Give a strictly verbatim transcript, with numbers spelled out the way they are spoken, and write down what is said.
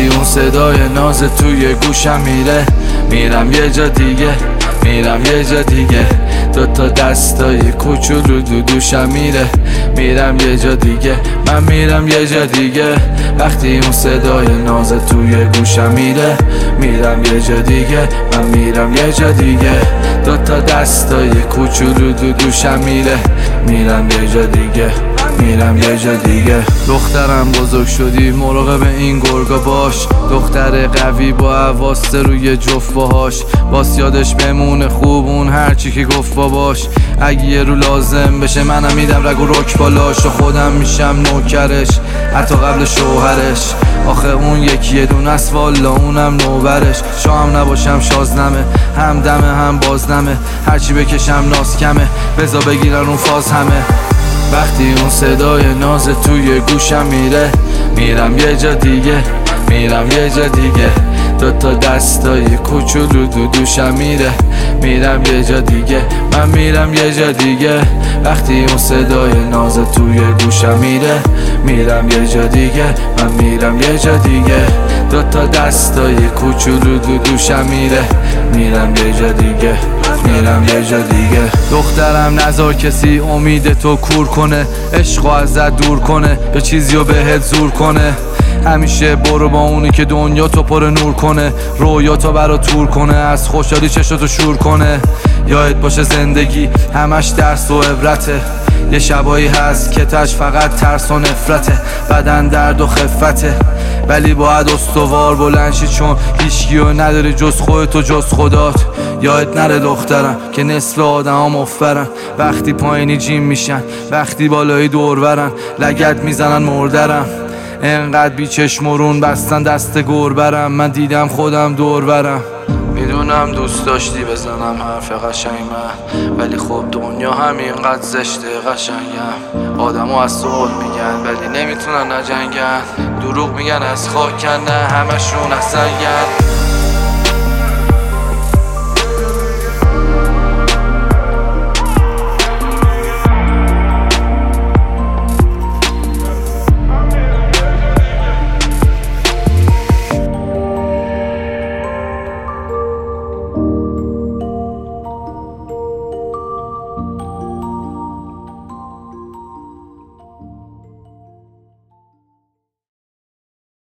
وقتی اون صدای ناز توی گوشم میره، میرم یه جا دیگه، میرم یه جا دیگه. دوتا دستای کوچولو دو دوشم میره، میرم یه جا دیگه، من میرم یه جا دیگه. وقتی اون صدای ناز توی گوشم میره، میرم یه جا دیگه، من میرم یه جا دیگه. دوتا دستای کوچولو دو دوشم میره، میرم یه جا دیگه، میرم یه جا دیگه. دخترم بزرگ شدی مراقب این گرگا باش، دختر قوی با حواس روی جفت باهاش، باس یادش بمونه خوب اون هرچی که گفت باباش. اگه یه رو لازم بشه منم میدم رگ و رک بالاش، و خودم میشم نوکرش حتی قبل شوهرش. آخه اون یکی یه دونه است والا اونم نوبرش. شام نباشم شازنمه، هم دمه هم بازنمه، هرچی بکشم ناز کمه، بزا بگیرن اون فاز همه. وقتی اون صدای ناز توی گوشم میره، میرم یه جا دیگه، میرم یه جا دیگه. دوتا دستای کوچولو دو دوشم میره، میرم یه جا دیگه، من میرم یه جا دیگه. وقتی اون صدای ناز توی گوشم میره، میرم یه جا دیگه، من میرم یه جا دیگه. دوتا دستای کوچولو دو دوشم میره، میرم یه جا دیگه، میرم یه جا دیگه. دخترم نذار کسی امید تو کور کنه، عشقو ازت دور کنه، به چیزیو بهت زور کنه. همیشه برو با اونی که دنیا تو پر نور کنه، رویا تو برا تور کنه، از خوشحالی چشاتو شور کنه. یادت باشه زندگی همش درس و عبرته، یه شبایی هست که تش فقط ترس و نفرته، بدن درد و خفته، ولی باید استوار بلنشی چون هیچکیو نداری جز خودت و جز خدات. یادت نره دخترم که نصف آدم ها مفرن، وقتی پایینی جیم میشن، وقتی بالایی دور برن، لگت میزنن مردرم. انقدر بی چشمرون بستن دست گربرم، من دیدم خودم دور برم. میدونم دوست داشتی بزنم حرف قشنگ من، ولی خب دنیا همینقدر زشته قشنگم. آدمو از صلح میگن ولی نمیتونن نجنگن، دروغ میگن از خاک کنه همشون از سنگن.